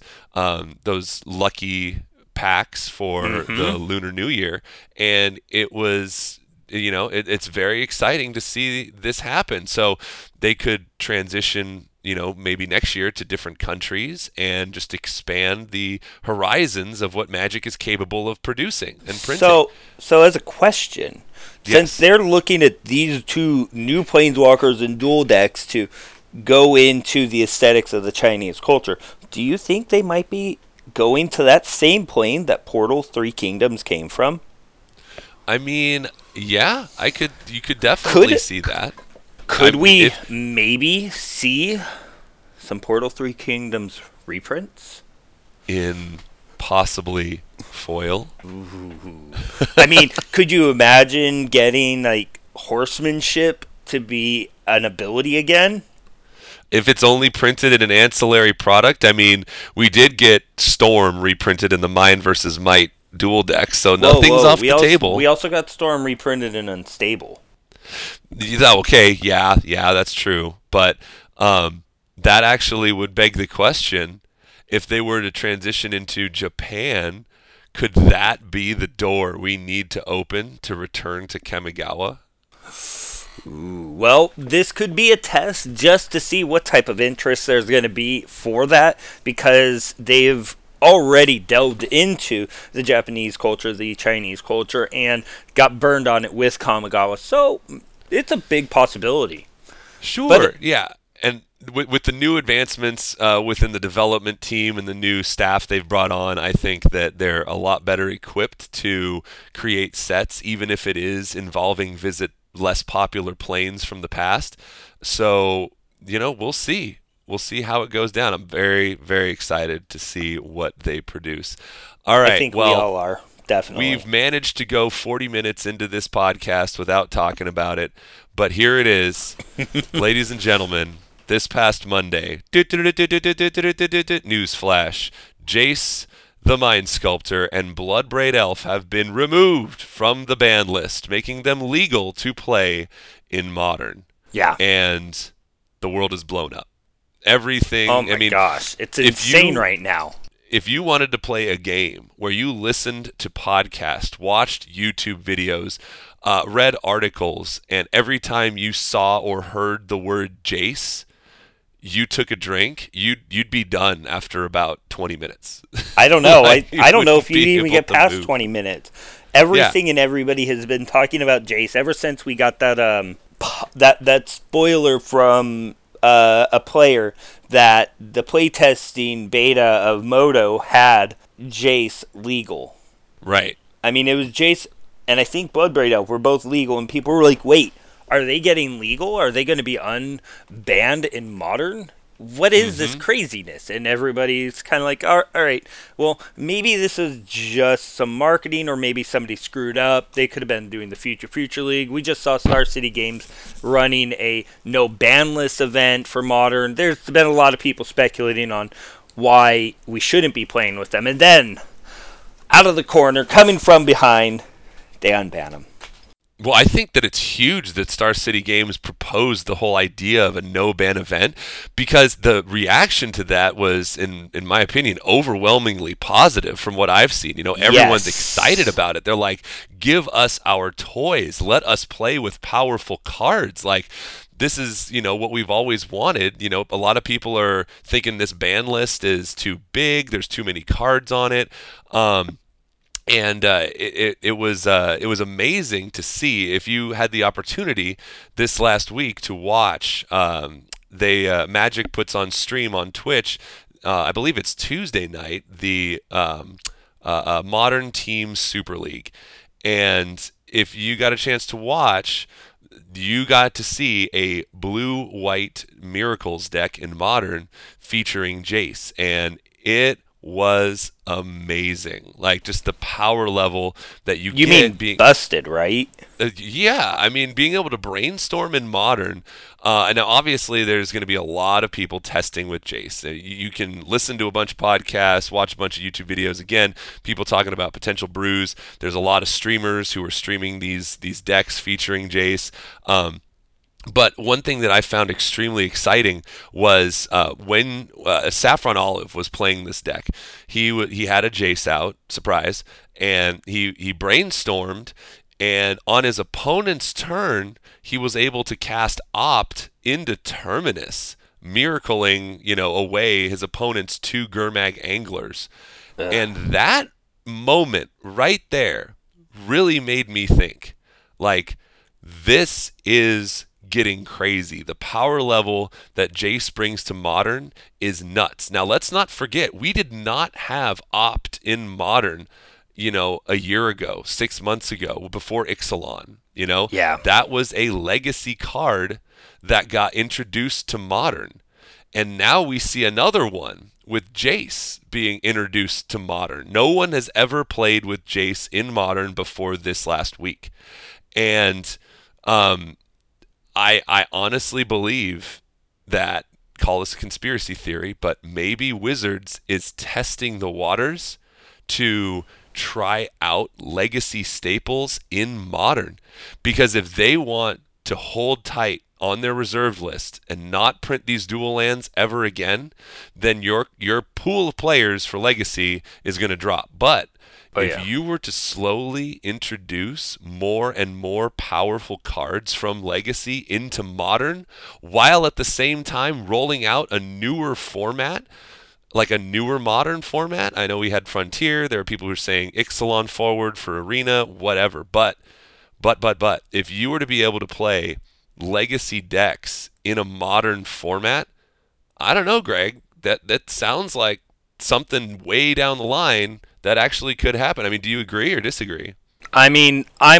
[SPEAKER 2] lucky packs for the Lunar New Year. And it was, you know, it's very exciting to see this happen. So they could transition, you know, maybe next year to different countries and just expand the horizons of what Magic is capable of producing and printing.
[SPEAKER 3] So as a question, since they're looking at these 2 new Planeswalkers and dual decks to go into the aesthetics of the Chinese culture, do you think they might be going to that same plane that Portal 3 Kingdoms came from?
[SPEAKER 2] I mean, yeah, you could definitely see that.
[SPEAKER 3] Could we maybe see some Portal 3 Kingdoms reprints?
[SPEAKER 2] In possibly foil?
[SPEAKER 3] Ooh. I mean, could you imagine getting, like, horsemanship to be an ability again?
[SPEAKER 2] If it's only printed in an ancillary product, I mean, we did get Storm reprinted in the Mind versus Might dual deck, so nothing's off the table.
[SPEAKER 3] We also got Storm reprinted in Unstable.
[SPEAKER 2] Okay, yeah, that's true. But that actually would beg the question, if they were to transition into Japan, could that be the door we need to open to return to Kamigawa?
[SPEAKER 3] Ooh, well, this could be a test just to see what type of interest there's going to be for that, because they've already delved into the Japanese culture, the Chinese culture, and got burned on it with Kamigawa. So it's a big possibility.
[SPEAKER 2] Sure, yeah. And with the new advancements within the development team and the new staff they've brought on, I think that they're a lot better equipped to create sets, even if it is involving less popular planes from the past. So, we'll see. We'll see how it goes down. I'm very, very excited to see what they produce. All right.
[SPEAKER 3] I think we all are, definitely.
[SPEAKER 2] We've managed to go 40 minutes into this podcast without talking about it, but here it is. Ladies and gentlemen, this past Monday, newsflash, Jace, the Mind Sculptor, and Bloodbraid Elf have been removed from the ban list, making them legal to play in Modern.
[SPEAKER 3] Yeah.
[SPEAKER 2] And the world is blown up. Everything.
[SPEAKER 3] Oh my gosh, it's insane right now.
[SPEAKER 2] If you wanted to play a game where you listened to podcasts, watched YouTube videos, read articles, and every time you saw or heard the word Jace, you took a drink, you'd be done after about 20 minutes.
[SPEAKER 3] I don't know. I don't know if you even get past 20 minutes. Everything and everybody has been talking about Jace ever since we got that that spoiler from a player that the playtesting beta of Moto had Jace legal.
[SPEAKER 2] Right.
[SPEAKER 3] I mean, it was Jace and I think Bloodbraid Elf were both legal, and people were like, wait, are they getting legal? Are they going to be unbanned in Modern? What is this craziness? And everybody's kind of like, all right, well, maybe this is just some marketing, or maybe somebody screwed up. They could have been doing the Future League. We just saw Star City Games running a no ban list event for Modern. There's been a lot of people speculating on why we shouldn't be playing with them. And then, out of the corner, coming from behind, they unban them.
[SPEAKER 2] Well, I think that it's huge that Star City Games proposed the whole idea of a no-ban event, because the reaction to that was, in my opinion, overwhelmingly positive from what I've seen. Everyone's excited about it. They're like, give us our toys. Let us play with powerful cards. Like, this is, what we've always wanted. A lot of people are thinking this ban list is too big. There's too many cards on it. And it was amazing to see. If you had the opportunity this last week to watch, Magic puts on stream on Twitch. I believe it's Tuesday night, the Modern Team Super League, and if you got a chance to watch, you got to see a blue-white Miracles deck in Modern featuring Jace, and it was amazing. Like, just the power level that you
[SPEAKER 3] get. You mean busted, right?
[SPEAKER 2] Yeah, I mean, being able to brainstorm in Modern. And now, obviously, there's going to be a lot of people testing with Jace. You can listen to a bunch of podcasts, watch a bunch of YouTube videos. Again, people talking about potential brews. There's a lot of streamers who are streaming these decks featuring Jace. But one thing that I found extremely exciting was when Saffron Olive was playing this deck. He had a Jace out, surprise, and he brainstormed, and on his opponent's turn, he was able to cast Opt into Terminus, miracling, away his opponent's 2 Gurmag Anglers. And that moment right there really made me think, like, this is getting crazy. The power level that Jace brings to Modern is nuts. Now, let's not forget, we did not have Opt in Modern, a year ago, 6 months ago, before Ixalan.
[SPEAKER 3] Yeah.
[SPEAKER 2] That was a legacy card that got introduced to Modern. And now we see another one with Jace being introduced to Modern. No one has ever played with Jace in Modern before this last week. And I honestly believe that, call this a conspiracy theory, but maybe Wizards is testing the waters to try out legacy staples in Modern. Because if they want to hold tight on their reserve list and not print these dual lands ever again, then your pool of players for legacy is going to drop. But if you were to slowly introduce more and more powerful cards from Legacy into Modern, while at the same time rolling out a newer format, like a newer Modern format. I know we had Frontier. There are people who are saying Ixalan forward for Arena, whatever. But, if you were to be able to play Legacy decks in a Modern format, I don't know, Greg. That sounds like something way down the line that actually could happen. I mean, do you agree or disagree?
[SPEAKER 3] I mean,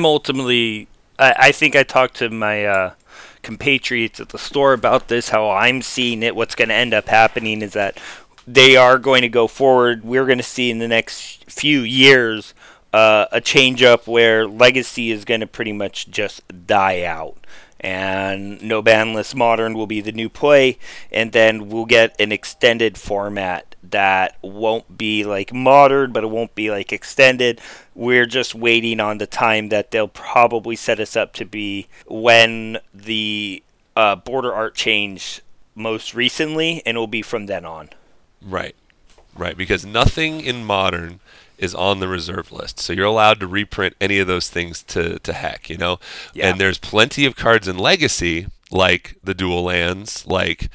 [SPEAKER 3] I think I talked to my compatriots at the store about this, how I'm seeing it. What's going to end up happening is that they are going to go forward. We're going to see in the next few years a change up where Legacy is going to pretty much just die out. And no banless Modern will be the new play, and then we'll get an extended format that won't be like Modern, but it won't be like extended. We're just waiting on the time that they'll probably set us up to be when the border art changed most recently, and it'll be from then on.
[SPEAKER 2] Right, because nothing in Modern is on the reserve list. So you're allowed to reprint any of those things to heck, you know? Yeah. And there's plenty of cards in Legacy, like the dual lands, like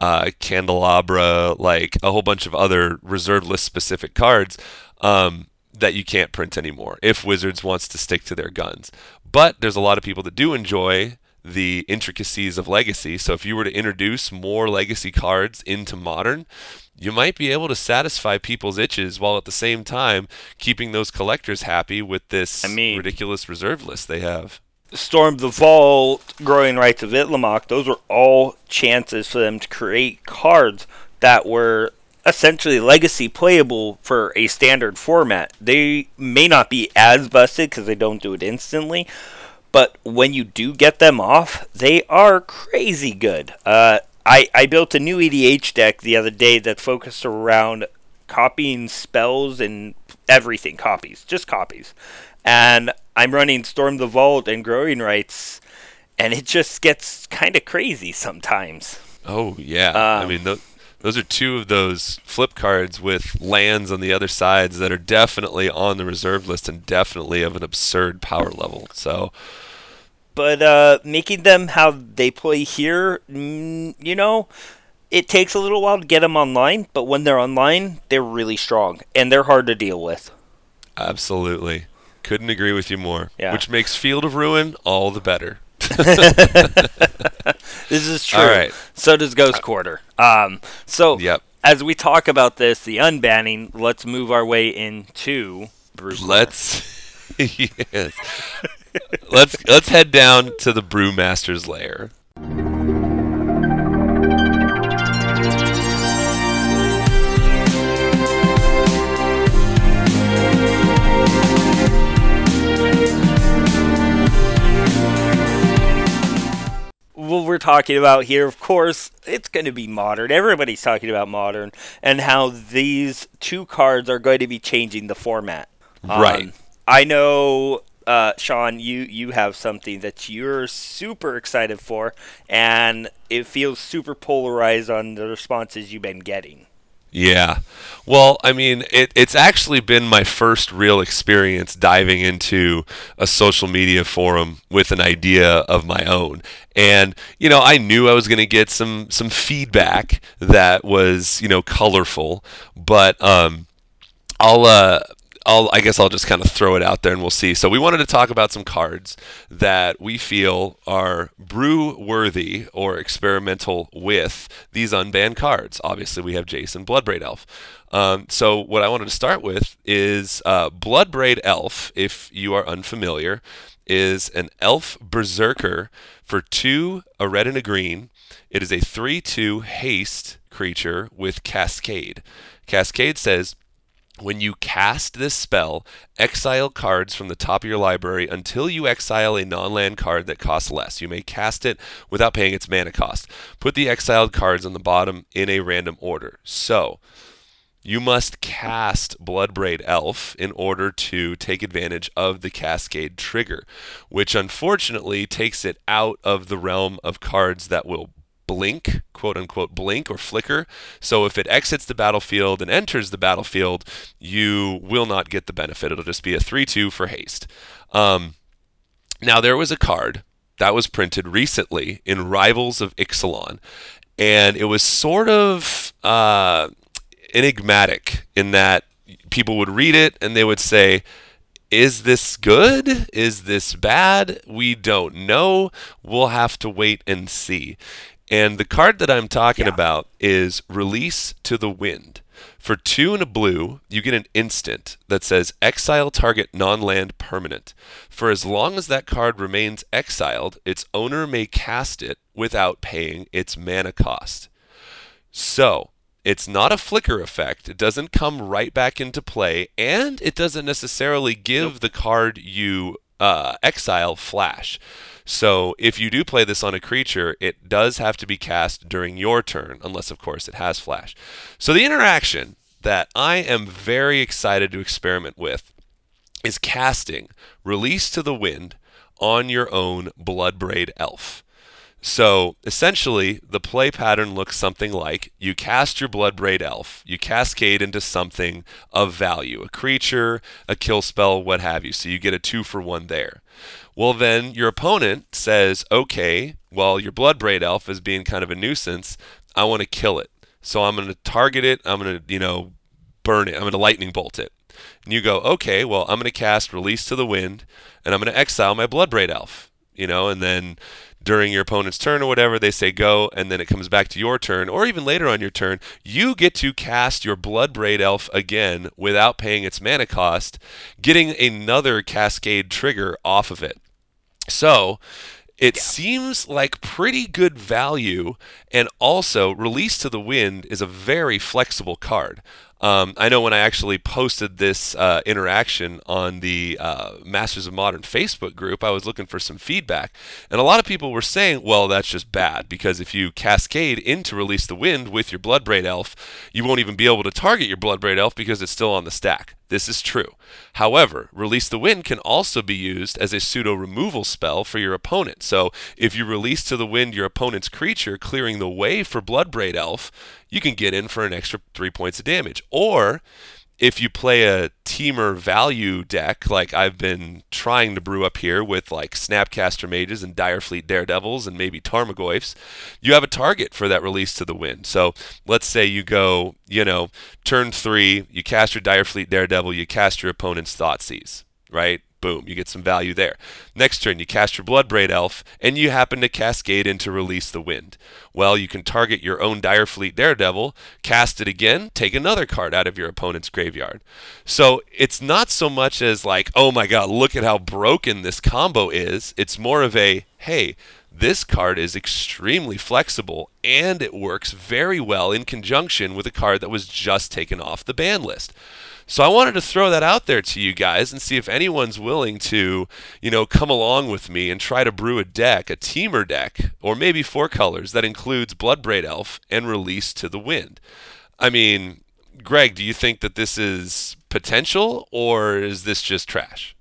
[SPEAKER 2] Candelabra, like a whole bunch of other reserve list specific cards that you can't print anymore if Wizards wants to stick to their guns. But there's a lot of people that do enjoy the intricacies of Legacy. So if you were to introduce more Legacy cards into Modern, you might be able to satisfy people's itches while at the same time keeping those collectors happy with this ridiculous reserve list they have.
[SPEAKER 3] Storm the Vault, Growing Rights of Itlimoc, those were all chances for them to create cards that were essentially Legacy playable for a standard format. They may not be as busted because they don't do it instantly, but when you do get them off, they are crazy good. I built a new EDH deck the other day that focused around copying spells and everything. Just copies. And I'm running Storm the Vault and Growing Rights, and it just gets kind of crazy sometimes.
[SPEAKER 2] Oh, yeah. I mean, those are two of those flip cards with lands on the other sides that are definitely on the reserve list and definitely of an absurd power level. So...
[SPEAKER 3] But making them how they play here, you know, it takes a little while to get them online. But when they're online, they're really strong. And they're hard to deal with.
[SPEAKER 2] Absolutely. Couldn't agree with you more.
[SPEAKER 3] Yeah.
[SPEAKER 2] Which makes Field of Ruin all the better.
[SPEAKER 3] This is true.
[SPEAKER 2] All right.
[SPEAKER 3] So does Ghost Quarter.
[SPEAKER 2] Yep.
[SPEAKER 3] As we talk about this, the unbanning, let's move our way into
[SPEAKER 2] Yes. Let's head down to the Brewmaster's lair.
[SPEAKER 3] What we're talking about here, of course, it's going to be Modern. Everybody's talking about Modern and how these two cards are going to be changing the format.
[SPEAKER 2] Right.
[SPEAKER 3] I know... Sean, you have something that you're super excited for, and it feels super polarized on the responses you've been getting.
[SPEAKER 2] Yeah. Well, I mean, it's actually been my first real experience diving into a social media forum with an idea of my own. And, you know, I knew I was going to get some feedback that was, you know, colorful, but I guess I'll just kind of throw it out there and we'll see. So we wanted to talk about some cards that we feel are brew-worthy or experimental with these unbanned cards. Obviously, we have Jason Bloodbraid Elf. So what I wanted to start with is Bloodbraid Elf, if you are unfamiliar, is an Elf Berserker for 2, a red and a green. It is a 3/2 haste creature with Cascade. Cascade says, when you cast this spell, exile cards from the top of your library until you exile a non-land card that costs less. You may cast it without paying its mana cost. Put the exiled cards on the bottom in a random order. So, you must cast Bloodbraid Elf in order to take advantage of the Cascade trigger, which unfortunately takes it out of the realm of cards that will blink, quote unquote, blink or flicker. So if it exits the battlefield and enters the battlefield, you will not get the benefit. It'll just be a 3/2 for haste. Now, there was a card that was printed recently in Rivals of Ixalan, and it was sort of enigmatic in that people would read it and they would say, is this good? Is this bad? We don't know. We'll have to wait and see. And the card that I'm talking about is Release to the Wind. For 2 and a blue, you get an instant that says exile target non-land permanent. For as long as that card remains exiled, its owner may cast it without paying its mana cost. So, it's not a flicker effect. It doesn't come right back into play, and it doesn't necessarily give the card you exile flash. So if you do play this on a creature, it does have to be cast during your turn, unless, of course, it has flash. So the interaction that I am very excited to experiment with is casting Release to the Wind on your own Bloodbraid Elf. So essentially, the play pattern looks something like you cast your Bloodbraid Elf, you cascade into something of value, a creature, a kill spell, what have you. So you get a 2-for-1 there. Well, then your opponent says, okay, well, your Bloodbraid Elf is being kind of a nuisance. I want to kill it. So I'm going to target it. I'm going to, burn it. I'm going to lightning bolt it. And you go, okay, well, I'm going to cast Release to the Wind, and I'm going to exile my Bloodbraid Elf. And then during your opponent's turn or whatever, they say go, and then it comes back to your turn, or even later on your turn, you get to cast your Bloodbraid Elf again without paying its mana cost, getting another Cascade trigger off of it. So, it seems like pretty good value, and also Release to the Wind is a very flexible card. I know when I actually posted this interaction on the Masters of Modern Facebook group, I was looking for some feedback. And a lot of people were saying, well, that's just bad, because if you cascade into Release the Wind with your Bloodbraid Elf, you won't even be able to target your Bloodbraid Elf because it's still on the stack. This is true. However, Release the Wind can also be used as a pseudo removal spell for your opponent. So if you release to the wind your opponent's creature, clearing the way for Bloodbraid Elf, you can get in for an extra 3 points of damage. Or if you play a teamer value deck like I've been trying to brew up here with like Snapcaster Mages and Direfleet Daredevils and maybe Tarmogoyfs, you have a target for that Release to the Wind. So let's say you go, turn 3, you cast your Direfleet Daredevil, you cast your opponent's Thoughtseize, right? Boom, you get some value there. Next turn, you cast your Bloodbraid Elf, and you happen to cascade into Release the Wind. Well, you can target your own Direfleet Daredevil, cast it again, take another card out of your opponent's graveyard. So it's not so much as like, oh my god, look at how broken this combo is. It's more of a, hey, this card is extremely flexible, and it works very well in conjunction with a card that was just taken off the ban list. So I wanted to throw that out there to you guys and see if anyone's willing to, come along with me and try to brew a deck, a teamer deck, or maybe 4 colors that includes Bloodbraid Elf and Release to the Wind. I mean, Greg, do you think that this is potential, or is this just trash?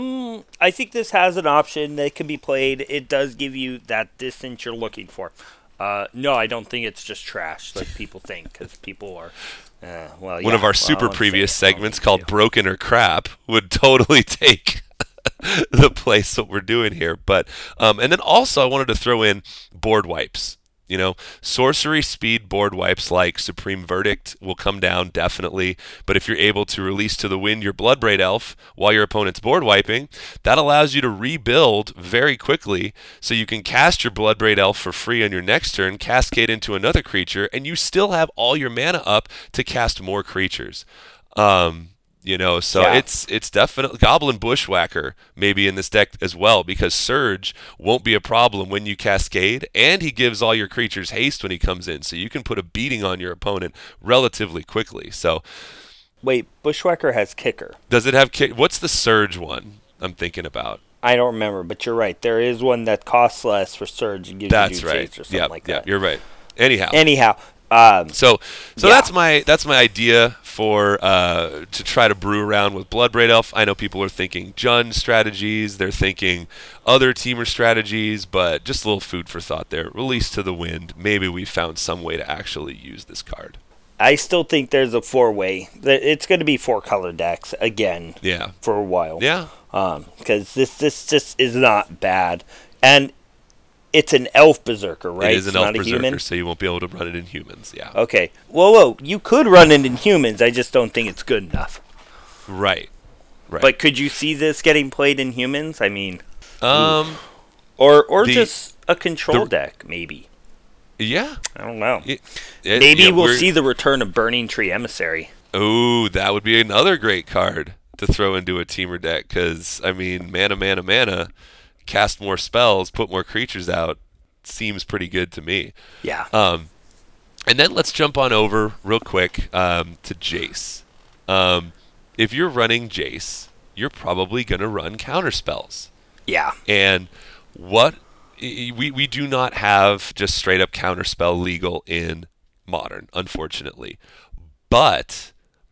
[SPEAKER 3] I think this has an option that can be played. It does give you that distance you're looking for. No, I don't think it's just trash like people think, because people are... One
[SPEAKER 2] of our super previous segments called Broken or Crap would totally take the place what we're doing here. But and then also I wanted to throw in board wipes. Sorcery speed board wipes like Supreme Verdict will come down definitely. But if you're able to Release to the Wind your Bloodbraid Elf while your opponent's board wiping, that allows you to rebuild very quickly. So you can cast your Bloodbraid Elf for free on your next turn, cascade into another creature, and you still have all your mana up to cast more creatures. So
[SPEAKER 3] Yeah.
[SPEAKER 2] it's definitely Goblin Bushwhacker maybe in this deck as well, because Surge won't be a problem when you cascade, and he gives all your creatures haste when he comes in, so you can put a beating on your opponent relatively quickly. So
[SPEAKER 3] Wait, Bushwhacker has kicker.
[SPEAKER 2] does it have kick? What's the Surge one I'm thinking about?
[SPEAKER 3] I don't remember, but you're right. There is one that costs less for Surge and gives
[SPEAKER 2] That's
[SPEAKER 3] you
[SPEAKER 2] right.
[SPEAKER 3] Chase or something
[SPEAKER 2] Yep,
[SPEAKER 3] like
[SPEAKER 2] yep,
[SPEAKER 3] that.
[SPEAKER 2] you're right. Anyhow,
[SPEAKER 3] So
[SPEAKER 2] So
[SPEAKER 3] yeah.
[SPEAKER 2] that's my idea for to try to brew around with Bloodbraid Elf. I know people are thinking Jund strategies, they're thinking other teamer strategies, but just a little food for thought there. Release to the wind. Maybe we found some way to actually use this card.
[SPEAKER 3] I still think there's a 4-way. It's going to be 4-color decks again
[SPEAKER 2] Yeah.
[SPEAKER 3] for a while.
[SPEAKER 2] Yeah.
[SPEAKER 3] Because this just is not bad. And it's an elf berserker, right?
[SPEAKER 2] It is an
[SPEAKER 3] It's
[SPEAKER 2] elf
[SPEAKER 3] not a
[SPEAKER 2] berserker,
[SPEAKER 3] human?
[SPEAKER 2] so you won't be able to run it in humans. Yeah.
[SPEAKER 3] Okay. Whoa. You could run it in humans. I just don't think it's good enough.
[SPEAKER 2] Right. Right.
[SPEAKER 3] But could you see this getting played in humans? I mean,
[SPEAKER 2] um
[SPEAKER 3] or
[SPEAKER 2] the-
[SPEAKER 3] just a control
[SPEAKER 2] the-
[SPEAKER 3] deck, maybe.
[SPEAKER 2] yeah.
[SPEAKER 3] I don't know.
[SPEAKER 2] Maybe
[SPEAKER 3] We'll see the return of Burning Tree Emissary.
[SPEAKER 2] Oh, that would be another great card to throw into a teamer deck, because, I mean, mana, cast more spells, put more creatures out, seems pretty good to me.
[SPEAKER 3] Yeah.
[SPEAKER 2] And then let's jump on over real quick to Jace. If you're running Jace, you're probably going to run counter spells.
[SPEAKER 3] Yeah.
[SPEAKER 2] And what we do not have just straight up counterspell legal in Modern, unfortunately. But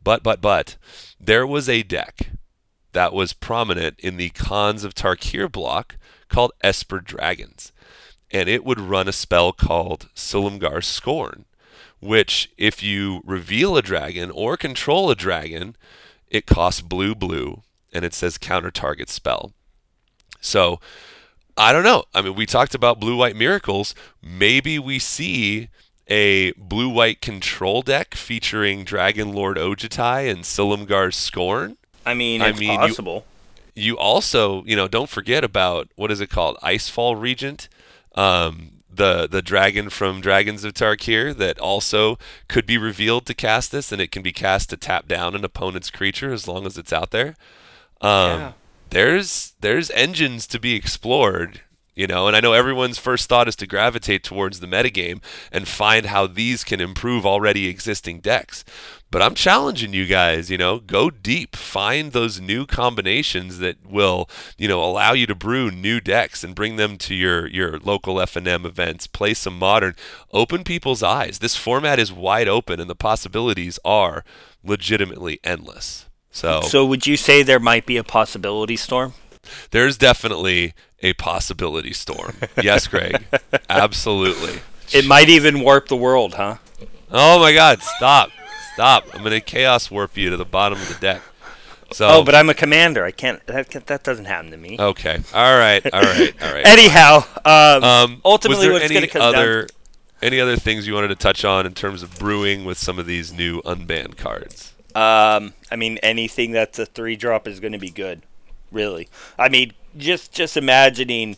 [SPEAKER 2] there was a deck that was prominent in the Khans of Tarkir block called Esper Dragons, and it would run a spell called Silumgar Scorn, which, if you reveal a dragon or control a dragon, it costs blue, and it says counter target spell. So I don't know. I mean, we talked about blue-white miracles. Maybe we see a blue-white control deck featuring Dragon Lord Ojutai and Silumgar's Scorn.
[SPEAKER 3] I mean, it's possible.
[SPEAKER 2] You also, don't forget about, what is it called? Icefall Regent, the dragon from Dragons of Tarkir that also could be revealed to cast this, and it can be cast to tap down an opponent's creature as long as it's out there.
[SPEAKER 3] Yeah.
[SPEAKER 2] There's engines to be explored, and I know everyone's first thought is to gravitate towards the metagame and find how these can improve already existing decks. But I'm challenging you guys, go deep, find those new combinations that will, allow you to brew new decks and bring them to your local F&M events, play some Modern, open people's eyes. This format is wide open and the possibilities are legitimately endless.
[SPEAKER 3] So would you say there might be a possibility storm?
[SPEAKER 2] There's definitely a possibility storm. Yes, Greg. Absolutely.
[SPEAKER 3] It might even warp the world, huh?
[SPEAKER 2] Oh my God! Stop! I'm gonna chaos warp you to the bottom of the deck. So.
[SPEAKER 3] Oh, but I'm a commander. I can't. That doesn't happen to me.
[SPEAKER 2] Okay. All right.
[SPEAKER 3] Anyhow, ultimately,
[SPEAKER 2] was
[SPEAKER 3] what's
[SPEAKER 2] there
[SPEAKER 3] going to come down.
[SPEAKER 2] any other things you wanted to touch on in terms of brewing with some of these new unbanned cards?
[SPEAKER 3] I mean, anything that's a 3-drop is going to be good. Really. I mean, just imagining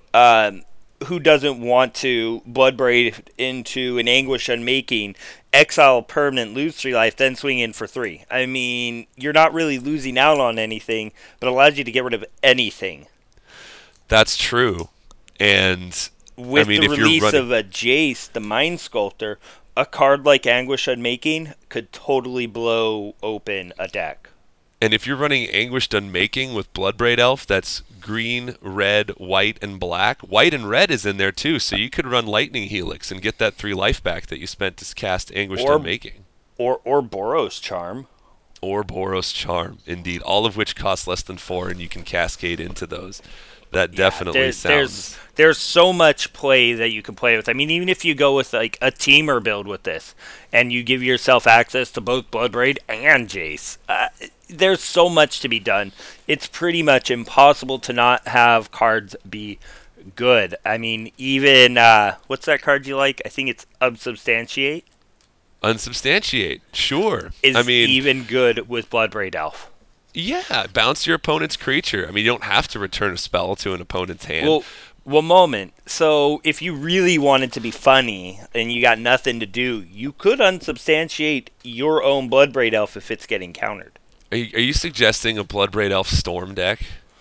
[SPEAKER 3] who doesn't want to Bloodbraid into an Anguish Unmaking, exile permanent, lose 3 life, then swing in for 3. I mean, you're not really losing out on anything, but it allows you to get rid of anything.
[SPEAKER 2] That's true. And
[SPEAKER 3] With
[SPEAKER 2] the
[SPEAKER 3] release of a Jace, the Mind Sculptor, a card like Anguish Unmaking could totally blow open a deck.
[SPEAKER 2] And if you're running Anguished Unmaking with Bloodbraid Elf, that's green, red, white, and black. White and red is in there too, so you could run Lightning Helix and get that 3 life back that you spent to cast Anguished Unmaking.
[SPEAKER 3] Or Boros Charm.
[SPEAKER 2] Or Boros Charm, indeed. All of which cost less than 4, and you can cascade into those. That definitely sounds...
[SPEAKER 3] There's so much play that you can play with. I mean, even if you go with like a teamer build with this, and you give yourself access to both Bloodbraid and Jace, there's so much to be done. It's pretty much impossible to not have cards be good. I mean, even what's that card you like? I think it's Unsubstantiate.
[SPEAKER 2] Unsubstantiate, sure.
[SPEAKER 3] Is even good with Bloodbraid Elf.
[SPEAKER 2] Yeah, bounce your opponent's creature. I mean, you don't have to return a spell to an opponent's hand.
[SPEAKER 3] Well, one moment. So, if you really wanted to be funny and you got nothing to do, you could unsubstantiate your own Bloodbraid Elf if it's getting countered.
[SPEAKER 2] Are you suggesting a Bloodbraid Elf Storm deck?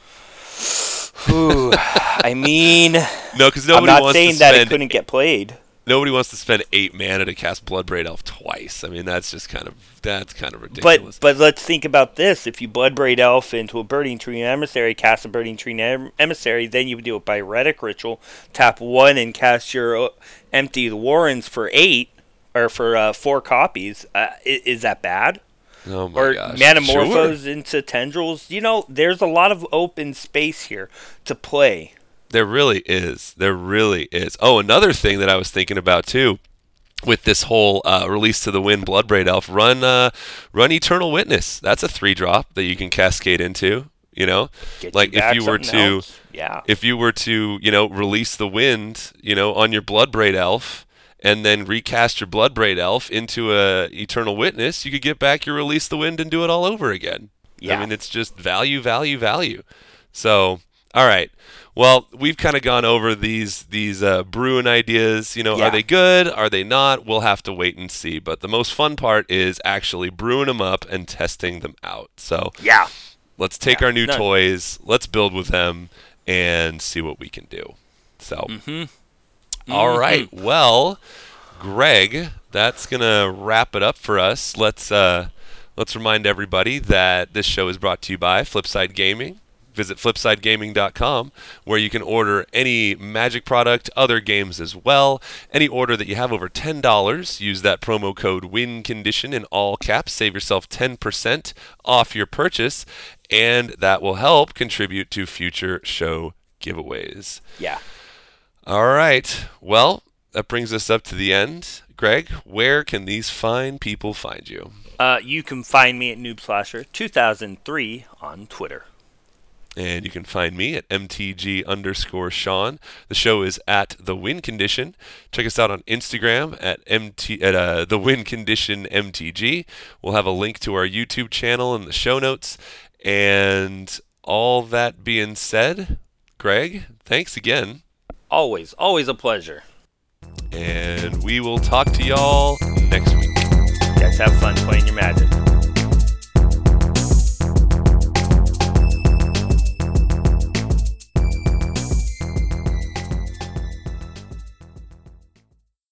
[SPEAKER 3] Ooh, I mean,
[SPEAKER 2] No, because
[SPEAKER 3] I'm
[SPEAKER 2] nobody
[SPEAKER 3] not
[SPEAKER 2] wants
[SPEAKER 3] saying
[SPEAKER 2] to
[SPEAKER 3] that it
[SPEAKER 2] spend
[SPEAKER 3] couldn't get played.
[SPEAKER 2] nobody wants to spend 8 mana to cast Bloodbraid Elf twice. I mean, that's kind of ridiculous.
[SPEAKER 3] But let's think about this. If you Bloodbraid Elf into a Burning Tree Emissary, cast a Burning Tree Emissary, then you would do it by Heretic Ritual, tap 1 and cast your Empty the Warrens for 8, or for 4 copies. Is that bad?
[SPEAKER 2] Oh my
[SPEAKER 3] Or
[SPEAKER 2] gosh.
[SPEAKER 3] Manamorphose
[SPEAKER 2] Sure.
[SPEAKER 3] into Tendrils? There's a lot of open space here to play.
[SPEAKER 2] There really is. There really is. Oh, another thing that I was thinking about too, with this whole release to the wind Bloodbraid Elf, run Eternal Witness. That's a 3-drop that you can cascade into.
[SPEAKER 3] Get
[SPEAKER 2] Like
[SPEAKER 3] you back
[SPEAKER 2] if you were
[SPEAKER 3] something
[SPEAKER 2] to,
[SPEAKER 3] else. Yeah.
[SPEAKER 2] if you were to, release the wind, on your Bloodbraid Elf, and then recast your Bloodbraid Elf into a Eternal Witness, you could get back your Release the Wind and do it all over again.
[SPEAKER 3] Yeah.
[SPEAKER 2] I mean, it's just value, value, value. So, all right. Well, we've kind of gone over these Bruin ideas.
[SPEAKER 3] Yeah.
[SPEAKER 2] Are they good? Are they not? We'll have to wait and see. But the most fun part is actually brewing them up and testing them out. So
[SPEAKER 3] Yeah.
[SPEAKER 2] let's take our new
[SPEAKER 3] No.
[SPEAKER 2] toys, let's build with them, and see what we can do. So, all right. Well, Greg, that's gonna wrap it up for us. Let's remind everybody that this show is brought to you by Flipside Gaming. Visit flipsidegaming.com, where you can order any Magic product, other games as well. Any order that you have over $10, use that promo code WINCONDITION in all caps. Save yourself 10% off your purchase, and that will help contribute to future show giveaways.
[SPEAKER 3] Yeah.
[SPEAKER 2] All right. Well, that brings us up to the end. Greg, where can these fine people find you?
[SPEAKER 3] You can find me at NoobSlasher2003 on Twitter.
[SPEAKER 2] And you can find me at MTG_Sean. The show is at The Win Condition. Check us out on Instagram at The Win Condition MTG. We'll have a link to our YouTube channel in the show notes. And all that being said, Greg, thanks again.
[SPEAKER 3] Always a pleasure.
[SPEAKER 2] And we will talk to y'all next week.
[SPEAKER 3] You guys have fun playing your Magic.